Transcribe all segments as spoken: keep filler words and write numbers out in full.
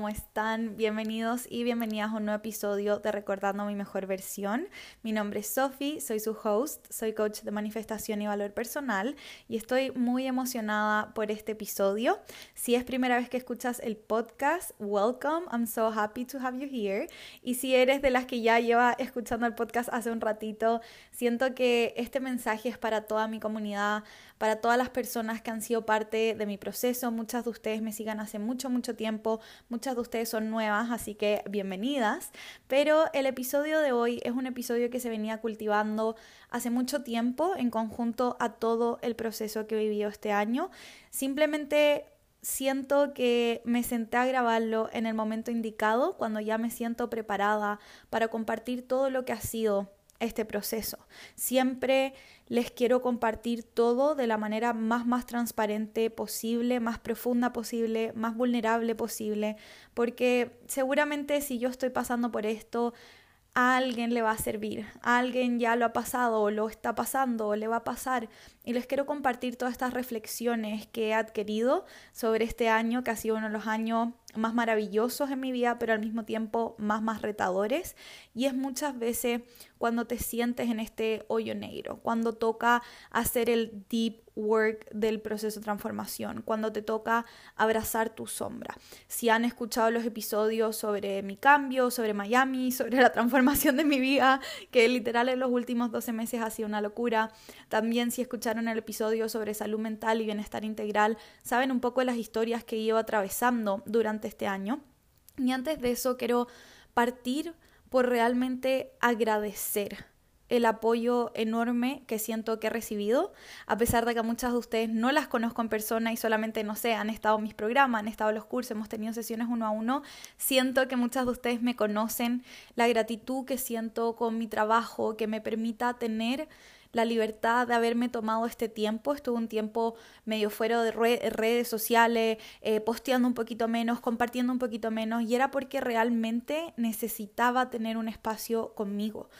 ¿cómo están? Bienvenidos y bienvenidas a un nuevo episodio de Recordando mi mejor versión. Mi nombre es Sophie, soy su host, soy coach de manifestación y valor personal y estoy muy emocionada por este episodio. Si es primera vez que escuchas el podcast, welcome, I'm so happy to have you here. Y si eres de las que ya lleva escuchando el podcast hace un ratito, siento que este mensaje es para toda mi comunidad, para todas las personas que han sido parte de mi proceso. Muchas de ustedes me sigan hace mucho, mucho tiempo, muchas de ustedes son nuevas, así que bienvenidas. Pero el episodio de hoy es un episodio que se venía cultivando hace mucho tiempo en conjunto a todo el proceso que he vivido este año. Simplemente siento que me senté a grabarlo en el momento indicado, cuando ya me siento preparada para compartir todo lo que ha sido este proceso. Siempre les quiero compartir todo de la manera más, más transparente posible, más profunda posible, más vulnerable posible, porque seguramente si yo estoy pasando por esto, a alguien le va a servir, a alguien ya lo ha pasado o lo está pasando o le va a pasar, y les quiero compartir todas estas reflexiones que he adquirido sobre este año, que ha sido uno de los años más maravillosos en mi vida, pero al mismo tiempo más, más retadores. Y es muchas veces cuando te sientes en este hoyo negro, cuando toca hacer el deep work del proceso de transformación, cuando te toca abrazar tu sombra. Si han escuchado los episodios sobre mi cambio, sobre Miami, sobre la transformación de mi vida, que literal en los últimos doce meses ha sido una locura. También si escucharon el episodio sobre salud mental y bienestar integral, saben un poco de las historias que llevo atravesando durante este año. Y antes de eso quiero partir por realmente agradecer el apoyo enorme que siento que he recibido, a pesar de que a muchas de ustedes no las conozco en persona y solamente, no sé, han estado en mis programas, han estado en los cursos, hemos tenido sesiones uno a uno. Siento que muchas de ustedes me conocen, la gratitud que siento con mi trabajo, que me permita tener la libertad de haberme tomado este tiempo. Estuve un tiempo medio fuera de re- redes sociales, eh, posteando un poquito menos, compartiendo un poquito menos, y era porque realmente necesitaba tener un espacio conmigo.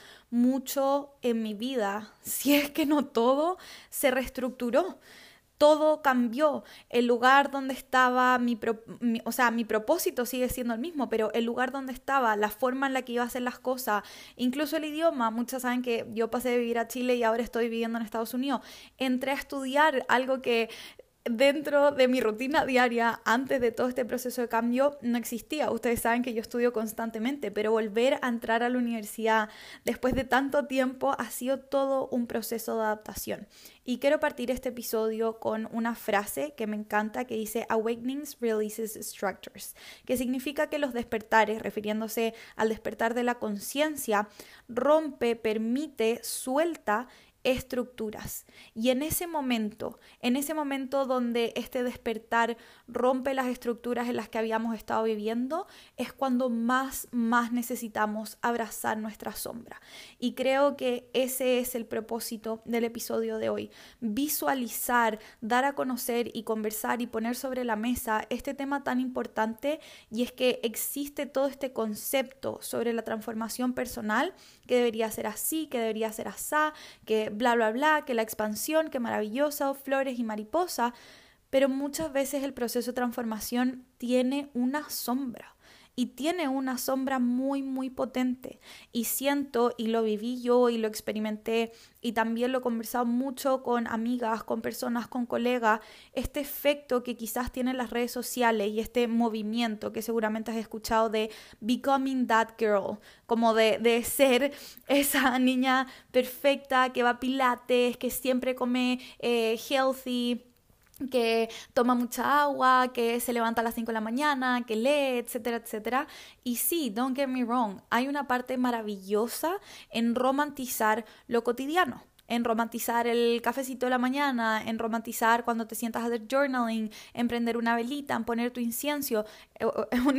Mucho en mi vida, si es que no todo, se reestructuró. Todo cambió. El lugar donde estaba, mi, pro, mi, o sea, mi propósito sigue siendo el mismo, pero el lugar donde estaba, la forma en la que iba a hacer las cosas, incluso el idioma. Muchos saben que yo pasé de vivir a Chile y ahora estoy viviendo en Estados Unidos. Entré a estudiar algo que dentro de mi rutina diaria, antes de todo este proceso de cambio, no existía. Ustedes saben que yo estudio constantemente, pero volver a entrar a la universidad después de tanto tiempo ha sido todo un proceso de adaptación. Y quiero partir este episodio con una frase que me encanta, que dice "Awakenings releases structures", que significa que los despertares, refiriéndose al despertar de la conciencia, rompe, permite, suelta estructuras. Y en ese momento, en ese momento donde este despertar rompe las estructuras en las que habíamos estado viviendo, es cuando más, más necesitamos abrazar nuestra sombra. Y creo que ese es el propósito del episodio de hoy. Visualizar, dar a conocer y conversar y poner sobre la mesa este tema tan importante, y es que existe todo este concepto sobre la transformación personal, que debería ser así, que debería ser asá, que bla, bla, bla, que la expansión, que maravillosa, flores y mariposa, pero muchas veces el proceso de transformación tiene una sombra. Y tiene una sombra muy, muy potente. Y siento, y lo viví yo, y lo experimenté, y también lo he conversado mucho con amigas, con personas, con colegas, este efecto que quizás tienen las redes sociales y este movimiento que seguramente has escuchado de becoming that girl, como de, de ser esa niña perfecta que va a pilates, que siempre come eh, healthy, que toma mucha agua, que se levanta a las cinco de la mañana, que lee, etcétera, etcétera. Y sí, don't get me wrong, hay una parte maravillosa en romantizar lo cotidiano, en romantizar el cafecito de la mañana, en romantizar cuando te sientas a hacer journaling, en prender una velita, en poner tu incienso, un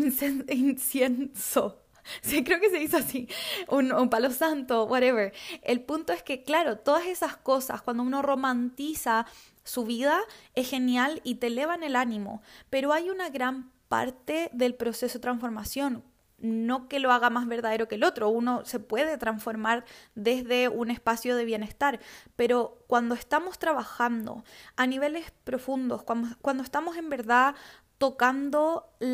incienso. Sí, creo que se dice así, un, un palo santo, whatever. El punto es que, claro, todas esas cosas, cuando uno romantiza su vida, es genial y te elevan el ánimo, pero hay una gran parte del proceso de transformación, no que lo haga más verdadero que el otro. Uno se puede transformar desde un espacio de bienestar, pero cuando estamos trabajando a niveles profundos, cuando, cuando estamos en verdad tocando la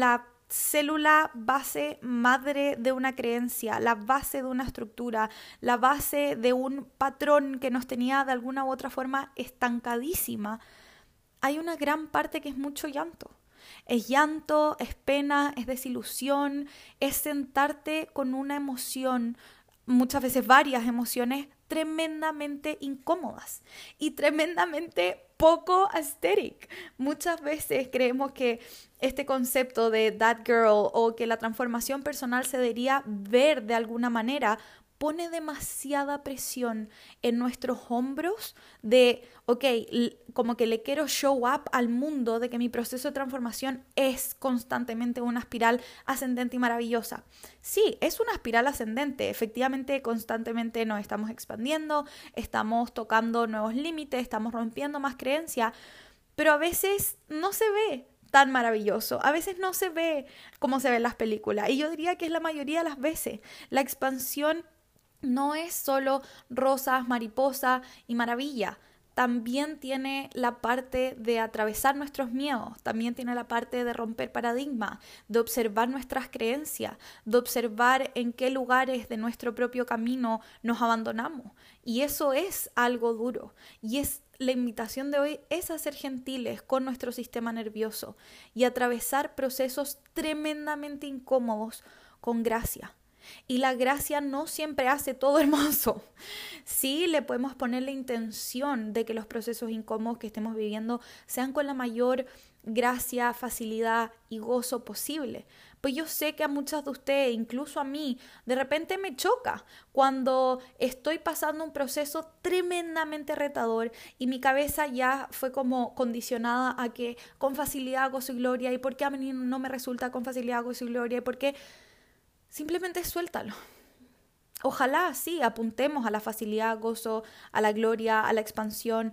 célula base madre de una creencia, la base de una estructura, la base de un patrón que nos tenía de alguna u otra forma estancadísima, hay una gran parte que es mucho llanto. Es llanto, es pena, es desilusión, es sentarte con una emoción, muchas veces varias emociones tremendamente incómodas y tremendamente poco aesthetic. Muchas veces creemos que este concepto de that girl o que la transformación personal se debería ver de alguna manera pone demasiada presión en nuestros hombros de, ok, como que le quiero show up al mundo de que mi proceso de transformación es constantemente una espiral ascendente y maravillosa. Sí, es una espiral ascendente, efectivamente constantemente nos estamos expandiendo, estamos tocando nuevos límites, estamos rompiendo más creencias, pero a veces no se ve tan maravilloso, a veces no se ve como se ve en las películas, y yo diría que es la mayoría de las veces. La expansión no es solo rosas, mariposa y maravilla. También tiene la parte de atravesar nuestros miedos, también tiene la parte de romper paradigmas, de observar nuestras creencias, de observar en qué lugares de nuestro propio camino nos abandonamos. Y eso es algo duro. Y es la invitación de hoy es a ser gentiles con nuestro sistema nervioso y atravesar procesos tremendamente incómodos con gracia. Y la gracia no siempre hace todo hermoso. Sí, le podemos poner la intención de que los procesos incómodos que estemos viviendo sean con la mayor gracia, facilidad y gozo posible. Pues yo sé que a muchas de ustedes, incluso a mí, de repente me choca cuando estoy pasando un proceso tremendamente retador y mi cabeza ya fue como condicionada a que con facilidad gozo y gloria, y por qué a mí no me resulta con facilidad gozo y gloria, y por qué. Simplemente suéltalo. Ojalá sí apuntemos a la facilidad, gozo, a la gloria, a la expansión,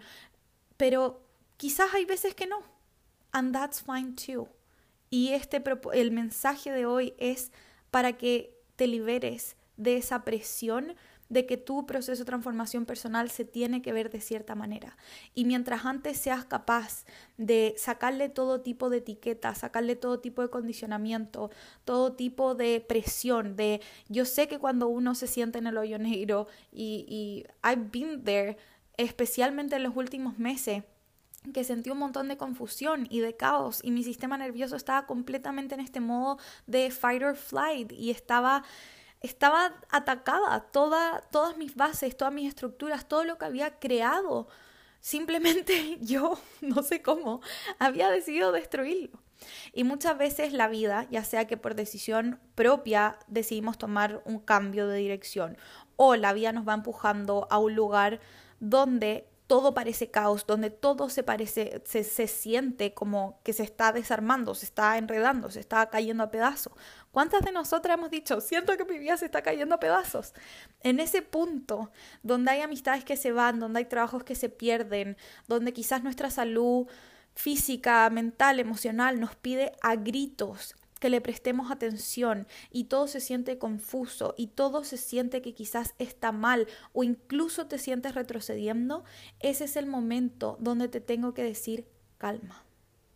pero quizás hay veces que no. And that's fine too. Y este el mensaje de hoy es para que te liberes de esa presión de que tu proceso de transformación personal se tiene que ver de cierta manera. Y mientras antes seas capaz de sacarle todo tipo de etiquetas, sacarle todo tipo de condicionamiento, todo tipo de presión, de yo sé que cuando uno se siente en el hoyo negro, y, y I've been there, especialmente en los últimos meses, que sentí un montón de confusión y de caos, y mi sistema nervioso estaba completamente en este modo de fight or flight, y estaba... Estaba atacada, toda, todas mis bases, todas mis estructuras, todo lo que había creado. Simplemente yo, no sé cómo, había decidido destruirlo. Y muchas veces la vida, ya sea que por decisión propia decidimos tomar un cambio de dirección, o la vida nos va empujando a un lugar donde todo parece caos, donde todo se parece, se, se siente como que se está desarmando, se está enredando, se está cayendo a pedazos. ¿Cuántas de nosotras hemos dicho, siento que mi vida se está cayendo a pedazos? En ese punto, donde hay amistades que se van, donde hay trabajos que se pierden, donde quizás nuestra salud física, mental, emocional nos pide a gritos que le prestemos atención, y todo se siente confuso y todo se siente que quizás está mal, o incluso te sientes retrocediendo, ese es el momento donde te tengo que decir calma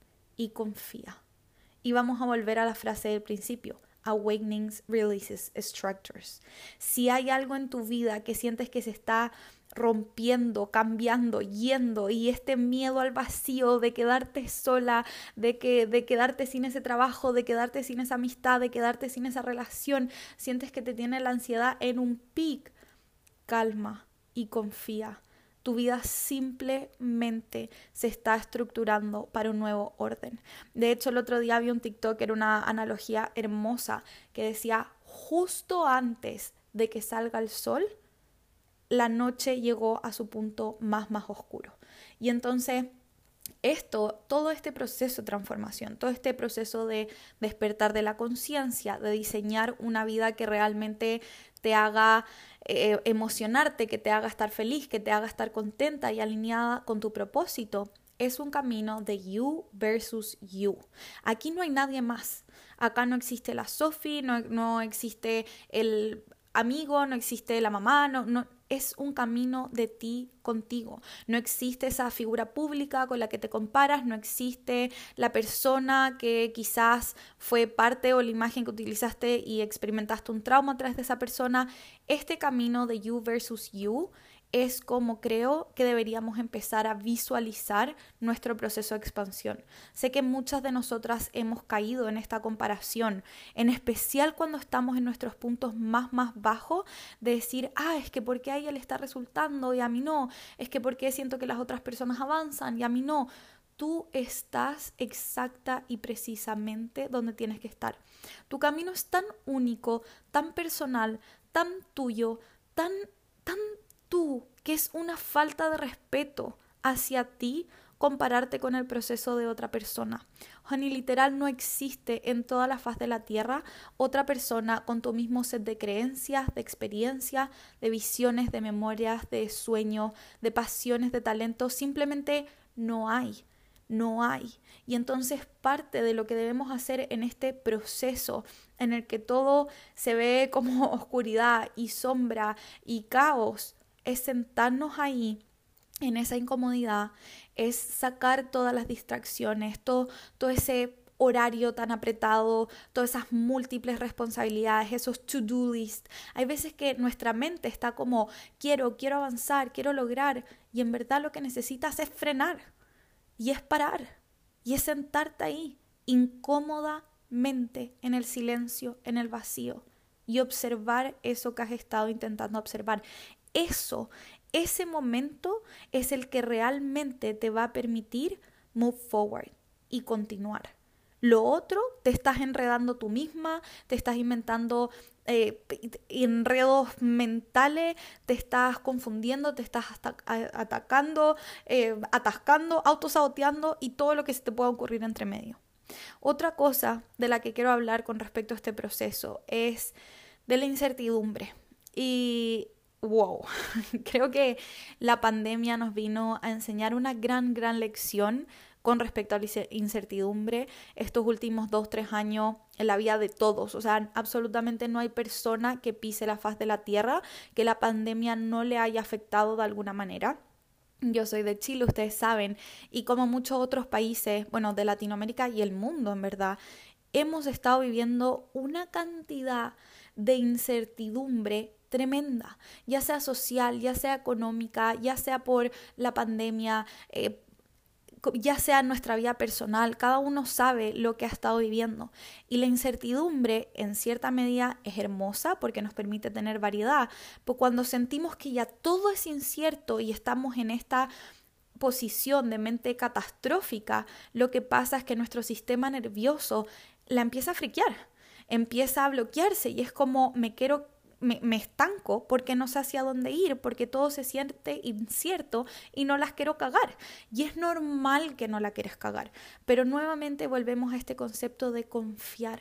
y confía. Y vamos a volver a la frase del principio. Awakenings releases structures. Si hay algo en tu vida que sientes que se está rompiendo, cambiando, yendo, y este miedo al vacío de quedarte sola, de, que, de quedarte sin ese trabajo, de quedarte sin esa amistad, de quedarte sin esa relación, sientes que te tiene la ansiedad en un pic, calma y confía. Tu vida simplemente se está estructurando para un nuevo orden. De hecho, el otro día vi un TikTok, era una analogía hermosa, que decía, justo antes de que salga el sol, la noche llegó a su punto más, más oscuro. Y entonces, esto, todo este proceso de transformación, todo este proceso de despertar de la conciencia, de diseñar una vida que realmente te haga eh, emocionarte, que te haga estar feliz, que te haga estar contenta y alineada con tu propósito, es un camino de you versus you. Aquí no hay nadie más. Acá no existe la Sophie, no, no existe el amigo, no existe la mamá, no, no, es un camino de ti contigo. No existe esa figura pública con la que te comparas, no existe la persona que quizás fue parte o la imagen que utilizaste y experimentaste un trauma a través de esa persona. Este camino de you versus you es como creo que deberíamos empezar a visualizar nuestro proceso de expansión. Sé que muchas de nosotras hemos caído en esta comparación, en especial cuando estamos en nuestros puntos más, más bajos, de decir, ah, es que ¿por qué a ella le está resultando y a mí no? Es que ¿por qué siento que las otras personas avanzan y a mí no? Tú estás exacta y precisamente donde tienes que estar. Tu camino es tan único, tan personal, tan tuyo, tan, tan tú, que es una falta de respeto hacia ti compararte con el proceso de otra persona. Honey, literal no existe en toda la faz de la tierra otra persona con tu mismo set de creencias, de experiencias, de visiones, de memorias, de sueños, de pasiones, de talentos. Simplemente no hay. No hay. Y entonces parte de lo que debemos hacer en este proceso en el que todo se ve como oscuridad y sombra y caos es sentarnos ahí en esa incomodidad, es sacar todas las distracciones, todo, todo ese horario tan apretado, todas esas múltiples responsabilidades, esos to-do list. Hay veces que nuestra mente está como quiero, quiero avanzar, quiero lograr, y en verdad lo que necesitas es frenar y es parar y es sentarte ahí incómodamente en el silencio, en el vacío y observar eso que has estado intentando observar. Eso, ese momento es el que realmente te va a permitir move forward y continuar. Lo otro, te estás enredando tú misma, te estás inventando eh, enredos mentales, te estás confundiendo, te estás atacando, eh, atascando, autosaboteando y todo lo que se te pueda ocurrir entre medio. Otra cosa de la que quiero hablar con respecto a este proceso es de la incertidumbre. Y wow, creo que la pandemia nos vino a enseñar una gran, gran lección con respecto a la incertidumbre estos últimos dos, tres años en la vida de todos. O sea, absolutamente no hay persona que pise la faz de la tierra que la pandemia no le haya afectado de alguna manera. Yo soy de Chile, ustedes saben, y como muchos otros países, bueno, de Latinoamérica y el mundo en verdad, hemos estado viviendo una cantidad de incertidumbre tremenda, ya sea social, ya sea económica, ya sea por la pandemia, eh, ya sea en nuestra vida personal. Cada uno sabe lo que ha estado viviendo. Y la incertidumbre, en cierta medida, es hermosa porque nos permite tener variedad. Pero cuando sentimos que ya todo es incierto y estamos en esta posición de mente catastrófica, lo que pasa es que nuestro sistema nervioso la empieza a friquear, empieza a bloquearse y es como me quiero Me, me estanco porque no sé hacia dónde ir, porque todo se siente incierto y no las quiero cagar. Y es normal que no la quieras cagar, pero nuevamente volvemos a este concepto de confiar.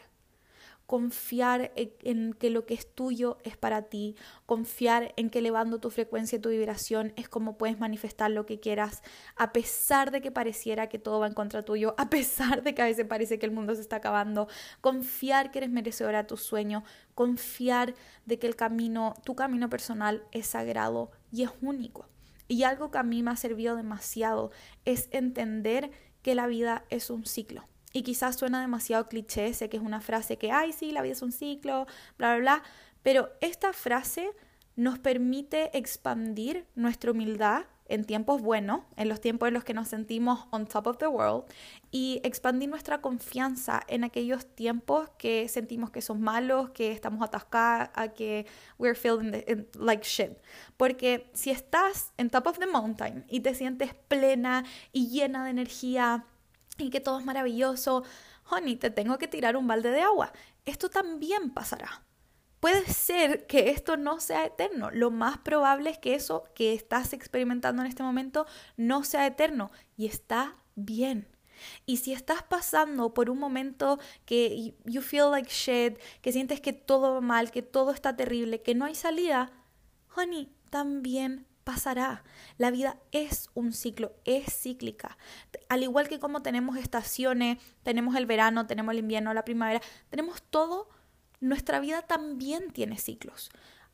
Confiar en que lo que es tuyo es para ti, confiar en que elevando tu frecuencia y tu vibración es como puedes manifestar lo que quieras, a pesar de que pareciera que todo va en contra tuyo, a pesar de que a veces parece que el mundo se está acabando, confiar que eres merecedora de tus sueños, confiar de que el camino, tu camino personal es sagrado y es único. Y algo que a mí me ha servido demasiado es entender que la vida es un ciclo. Y quizás suena demasiado cliché, sé que es una frase que, ay, sí, la vida es un ciclo, bla, bla, bla. Pero esta frase nos permite expandir nuestra humildad en tiempos buenos, en los tiempos en los que nos sentimos on top of the world, y expandir nuestra confianza en aquellos tiempos que sentimos que son malos, que estamos atascadas, que we're feeling the, like shit. Porque si estás en top of the mountain y te sientes plena y llena de energía, y que todo es maravilloso, honey, te tengo que tirar un balde de agua. Esto también pasará. Puede ser que esto no sea eterno. Lo más probable es que eso que estás experimentando en este momento no sea eterno. Y está bien. Y si estás pasando por un momento que you feel like shit, que sientes que todo va mal, que todo está terrible, que no hay salida, honey, también pasará. La vida es un ciclo, es cíclica. Al igual que como tenemos estaciones, tenemos el verano, tenemos el invierno, la primavera, tenemos todo, nuestra vida también tiene ciclos.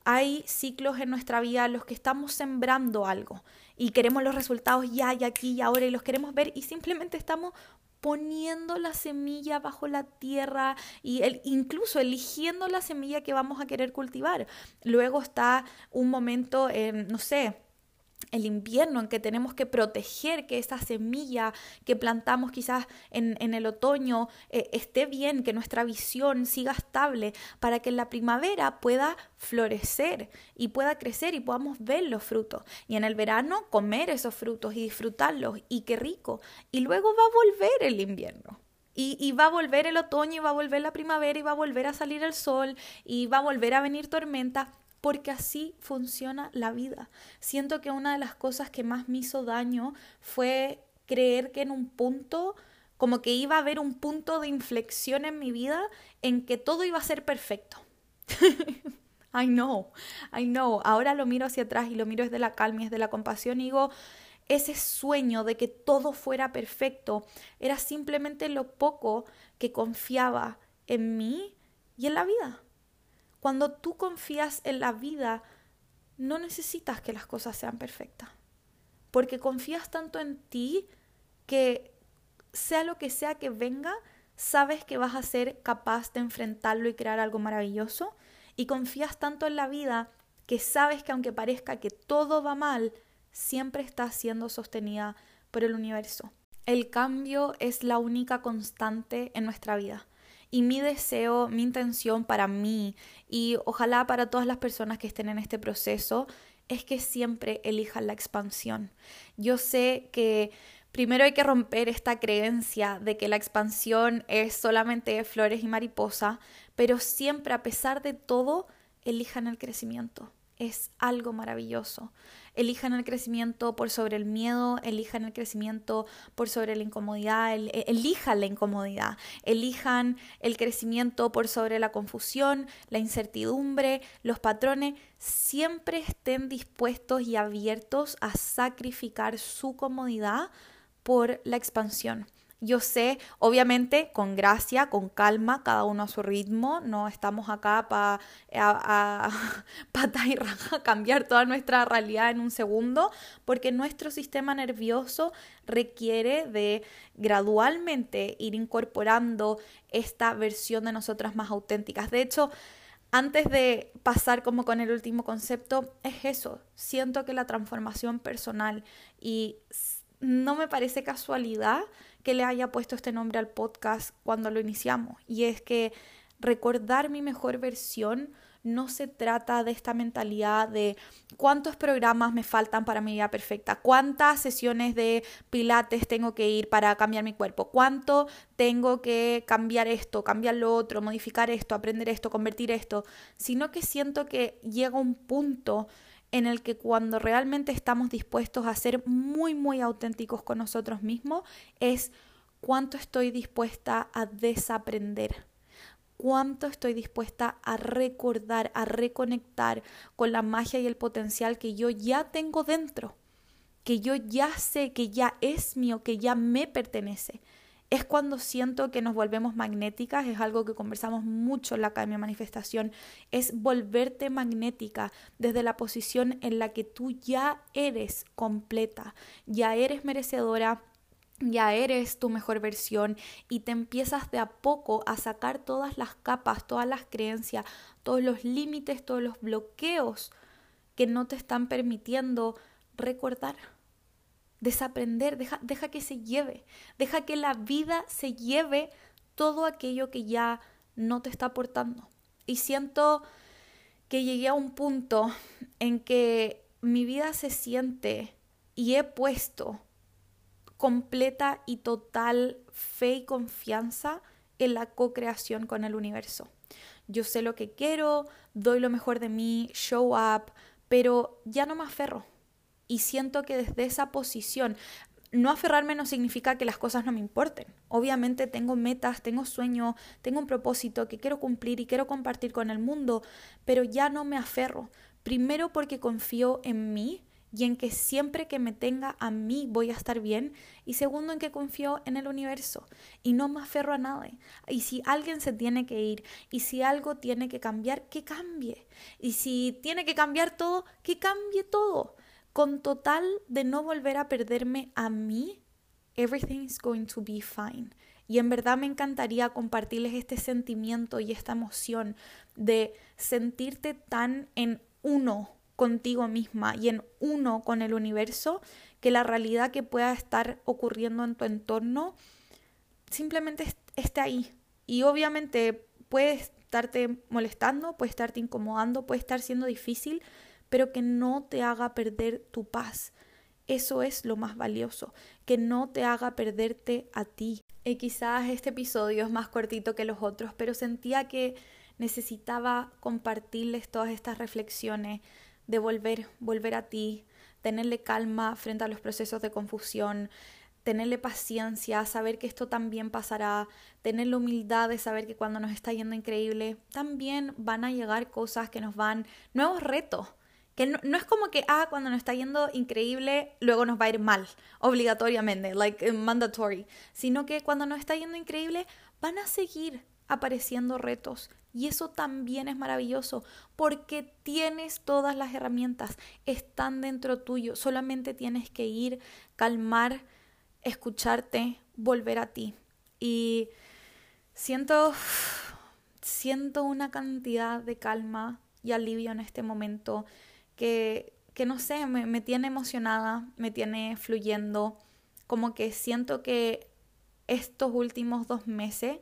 hay ciclos en nuestra vida en los que estamos sembrando algo y queremos los resultados ya y aquí y ahora y los queremos ver y simplemente estamos poniendo la semilla bajo la tierra y el, incluso eligiendo la semilla que vamos a querer cultivar. Luego está un momento, en, no sé, el invierno en que tenemos que proteger que esa semilla que plantamos quizás en, en el otoño eh, esté bien, que nuestra visión siga estable para que en la primavera pueda florecer y pueda crecer y podamos ver los frutos. Y en el verano comer esos frutos y disfrutarlos y qué rico. Y luego va a volver el invierno. Y, y va a volver el otoño y va a volver la primavera y va a volver a salir el sol y va a volver a venir tormenta. Porque así funciona la vida. Siento que una de las cosas que más me hizo daño fue creer que en un punto, como que iba a haber un punto de inflexión en mi vida en que todo iba a ser perfecto. I know, I know. Ahora lo miro hacia atrás y lo miro desde la calma y desde la compasión y digo, ese sueño de que todo fuera perfecto era simplemente lo poco que confiaba en mí y en la vida. Cuando tú confías en la vida, no necesitas que las cosas sean perfectas. Porque confías tanto en ti que sea lo que sea que venga, sabes que vas a ser capaz de enfrentarlo y crear algo maravilloso. Y confías tanto en la vida que sabes que aunque parezca que todo va mal, siempre está siendo sostenida por el universo. El cambio es la única constante en nuestra vida. Y mi deseo, mi intención para mí y ojalá para todas las personas que estén en este proceso es que siempre elijan la expansión. Yo sé que primero hay que romper esta creencia de que la expansión es solamente flores y mariposa, pero siempre, a pesar de todo, elijan el crecimiento. Es algo maravilloso. Elijan el crecimiento por sobre el miedo, elijan el crecimiento por sobre la incomodidad, el, elijan la incomodidad, elijan el crecimiento por sobre la confusión, la incertidumbre, los patrones. Siempre estén dispuestos y abiertos a sacrificar su comodidad por la expansión. Yo sé, obviamente, con gracia, con calma, cada uno a su ritmo. No estamos acá para a, a, pata y raja cambiar toda nuestra realidad en un segundo, porque nuestro sistema nervioso requiere de gradualmente ir incorporando esta versión de nosotras más auténticas. De hecho, antes de pasar como con el último concepto, es eso. Siento que la transformación personal, y no me parece casualidad que le haya puesto este nombre al podcast cuando lo iniciamos, y es que recordar mi mejor versión no se trata de esta mentalidad de cuántos programas me faltan para mi vida perfecta, cuántas sesiones de pilates tengo que ir para cambiar mi cuerpo, cuánto tengo que cambiar esto, cambiar lo otro, modificar esto, aprender esto, convertir esto, sino que siento que llega un punto en el que cuando realmente estamos dispuestos a ser muy, muy auténticos con nosotros mismos, es cuánto estoy dispuesta a desaprender, cuánto estoy dispuesta a recordar, a reconectar con la magia y el potencial que yo ya tengo dentro, que yo ya sé, que ya es mío, que ya me pertenece. Es cuando siento que nos volvemos magnéticas, es algo que conversamos mucho en la Academia de Manifestación, es volverte magnética desde la posición en la que tú ya eres completa, ya eres merecedora, ya eres tu mejor versión y te empiezas de a poco a sacar todas las capas, todas las creencias, todos los límites, todos los bloqueos que no te están permitiendo recordar. Desaprender, deja, deja que se lleve, deja que la vida se lleve todo aquello que ya no te está aportando. Y siento que llegué a un punto en que mi vida se siente y he puesto completa y total fe y confianza en la co-creación con el universo. Yo sé lo que quiero, doy lo mejor de mí, show up, pero ya no me aferro. Y siento que desde esa posición, no aferrarme no significa que las cosas no me importen. Obviamente tengo metas, tengo sueños, tengo un propósito que quiero cumplir y quiero compartir con el mundo, pero ya no me aferro. Primero porque confío en mí y en que siempre que me tenga a mí voy a estar bien. Y segundo, en que confío en el universo y no me aferro a nada. Y si alguien se tiene que ir, y si algo tiene que cambiar, que cambie. Y si tiene que cambiar todo, que cambie todo. Con total de no volver a perderme a mí, everything's going to be fine. Y en verdad me encantaría compartirles este sentimiento y esta emoción de sentirte tan en uno contigo misma y en uno con el universo, que la realidad que pueda estar ocurriendo en tu entorno simplemente esté ahí. Y obviamente puede estarte molestando, puede estarte incomodando, puede estar siendo difícil, pero que no te haga perder tu paz. Eso es lo más valioso, que no te haga perderte a ti. Y quizás este episodio es más cortito que los otros, pero sentía que necesitaba compartirles todas estas reflexiones de volver, volver a ti, tenerle calma frente a los procesos de confusión, tenerle paciencia, saber que esto también pasará, tener la humildad de saber que cuando nos está yendo increíble, también van a llegar cosas que nos van, nuevos retos. Que no, no es como que, ah, cuando nos está yendo increíble, luego nos va a ir mal, obligatoriamente, like uh, mandatory. Sino que cuando nos está yendo increíble, van a seguir apareciendo retos. Y eso también es maravilloso, porque tienes todas las herramientas, están dentro tuyo. Solamente tienes que ir, calmar, escucharte, volver a ti. Y siento, siento una cantidad de calma y alivio en este momento. Que, que no sé, me, me tiene emocionada, me tiene fluyendo, como que siento que estos últimos dos meses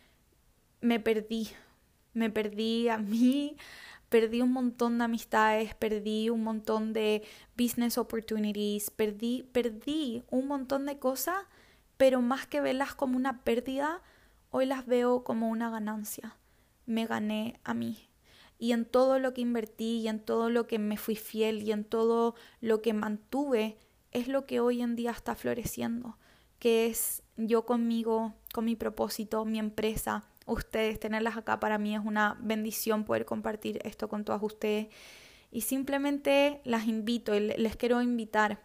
me perdí, me perdí a mí, perdí un montón de amistades, perdí un montón de business opportunities, perdí, perdí un montón de cosas, pero más que verlas como una pérdida, hoy las veo como una ganancia. Me gané a mí. Y en todo lo que invertí, y en todo lo que me fui fiel, y en todo lo que mantuve, es lo que hoy en día está floreciendo, que es yo conmigo, con mi propósito, mi empresa, ustedes, tenerlas acá para mí es una bendición poder compartir esto con todas ustedes. Y simplemente las invito, y les quiero invitar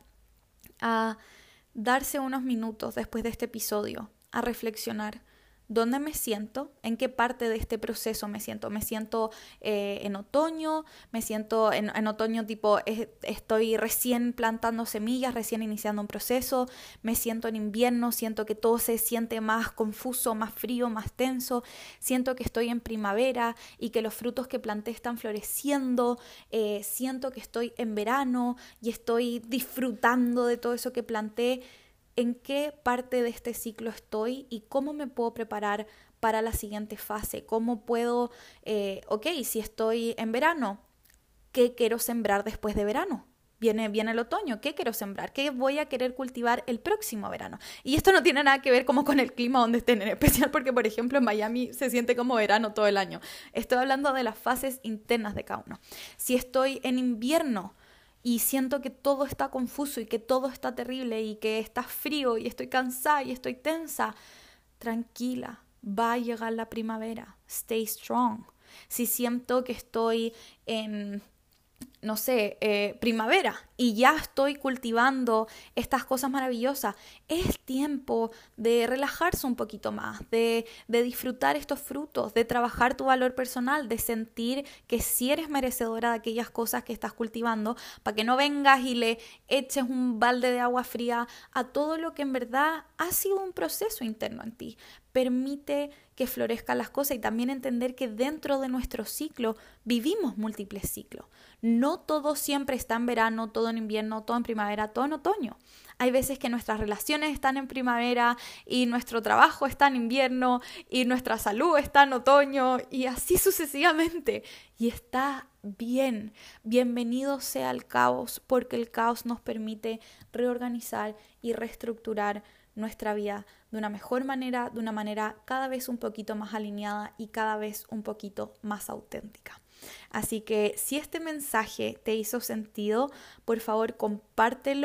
a darse unos minutos después de este episodio, a reflexionar. ¿Dónde me siento? ¿En qué parte de este proceso me siento? ¿Me siento eh, en otoño? ¿Me siento en, en otoño tipo es, estoy recién plantando semillas, recién iniciando un proceso? ¿Me siento en invierno? ¿Siento que todo se siente más confuso, más frío, más tenso? ¿Siento que estoy en primavera y que los frutos que planté están floreciendo? Eh, ¿Siento que estoy en verano y estoy disfrutando de todo eso que planté? ¿En qué parte de este ciclo estoy y cómo me puedo preparar para la siguiente fase? ¿Cómo puedo, eh, ok, si estoy en verano, ¿qué quiero sembrar después de verano? Viene, viene el otoño, ¿qué quiero sembrar? ¿Qué voy a querer cultivar el próximo verano? Y esto no tiene nada que ver como con el clima donde estén, en especial porque, por ejemplo, en Miami se siente como verano todo el año. Estoy hablando de las fases internas de cada uno. Si estoy en invierno, y siento que todo está confuso y que todo está terrible y que está frío y estoy cansada y estoy tensa, tranquila, va a llegar la primavera. Stay strong. Si siento que estoy en, no sé, eh, primavera y ya estoy cultivando estas cosas maravillosas, es tiempo de relajarse un poquito más, de, de disfrutar estos frutos, de trabajar tu valor personal, de sentir que sí eres merecedora de aquellas cosas que estás cultivando, para que no vengas y le eches un balde de agua fría a todo lo que en verdad ha sido un proceso interno en ti. Permite que florezcan las cosas y también entender que dentro de nuestro ciclo vivimos múltiples ciclos. No todo siempre está en verano, todo en invierno, todo en primavera, todo en otoño. Hay veces que nuestras relaciones están en primavera y nuestro trabajo está en invierno y nuestra salud está en otoño y así sucesivamente. Y está bien. Bienvenido sea el caos, porque el caos nos permite reorganizar y reestructurar nuestra vida de una mejor manera, de una manera cada vez un poquito más alineada y cada vez un poquito más auténtica. Así que si este mensaje te hizo sentido, por favor compártelo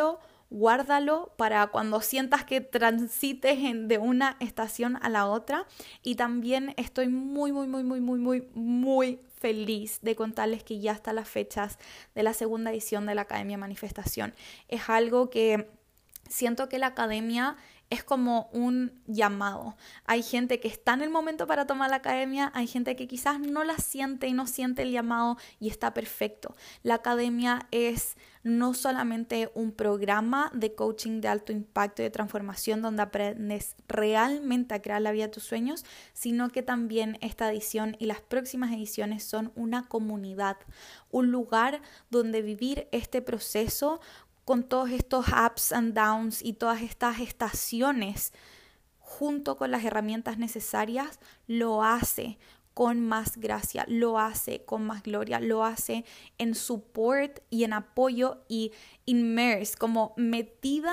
guárdalo para cuando sientas que transites en, de una estación a la otra. Y también estoy muy, muy, muy, muy, muy, muy, muy feliz de contarles que ya están las fechas de la segunda edición de la Academia Manifestación. Es algo que siento que la academia es como un llamado. Hay gente que está en el momento para tomar la academia, hay gente que quizás no la siente y no siente el llamado y está perfecto. La academia es no solamente un programa de coaching de alto impacto y de transformación donde aprendes realmente a crear la vida de tus sueños, sino que también esta edición y las próximas ediciones son una comunidad, un lugar donde vivir este proceso con todos estos ups and downs y todas estas estaciones, junto con las herramientas necesarias, lo hace con más gracia, lo hace con más gloria, lo hace en support y en apoyo y immerse, como metida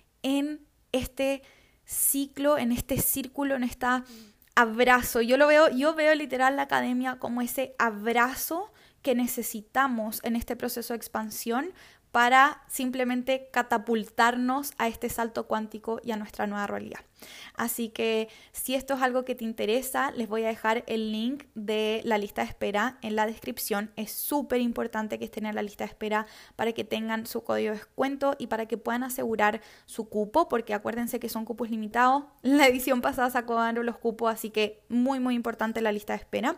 en este ciclo, en este círculo, en este abrazo. Yo lo veo, yo veo literal la academia como ese abrazo que necesitamos en este proceso de expansión para simplemente catapultarnos a este salto cuántico y a nuestra nueva realidad. Así que si esto es algo que te interesa, les voy a dejar el link de la lista de espera en la descripción. Es súper importante que estén en la lista de espera para que tengan su código de descuento y para que puedan asegurar su cupo, porque acuérdense que son cupos limitados. La edición pasada sacó los cupos, así que muy, muy importante la lista de espera.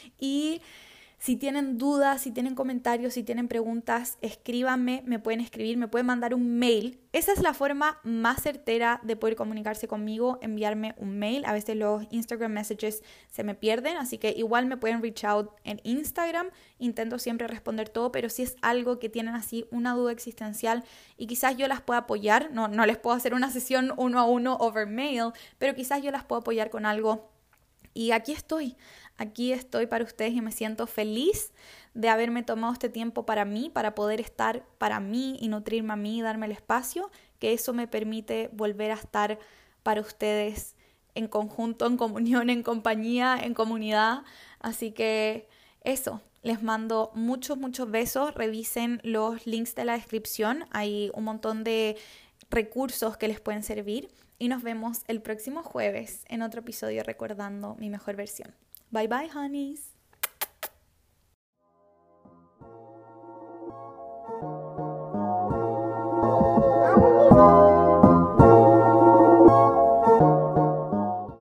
Y si tienen dudas, si tienen comentarios, si tienen preguntas, escríbanme, me pueden escribir, me pueden mandar un mail. Esa es la forma más certera de poder comunicarse conmigo, enviarme un mail. A veces los Instagram messages se me pierden, así que igual me pueden reach out en Instagram. Intento siempre responder todo, pero si es algo que tienen así una duda existencial y quizás yo las pueda apoyar, no, no les puedo hacer una sesión uno a uno over mail, pero quizás yo las puedo apoyar con algo. Y aquí estoy, aquí estoy para ustedes y me siento feliz de haberme tomado este tiempo para mí, para poder estar para mí y nutrirme a mí y darme el espacio, que eso me permite volver a estar para ustedes en conjunto, en comunión, en compañía, en comunidad. Así que eso, les mando muchos, muchos besos. Revisen los links de la descripción, hay un montón de recursos que les pueden servir. Y nos vemos el próximo jueves en otro episodio recordando mi mejor versión. Bye bye, honeys.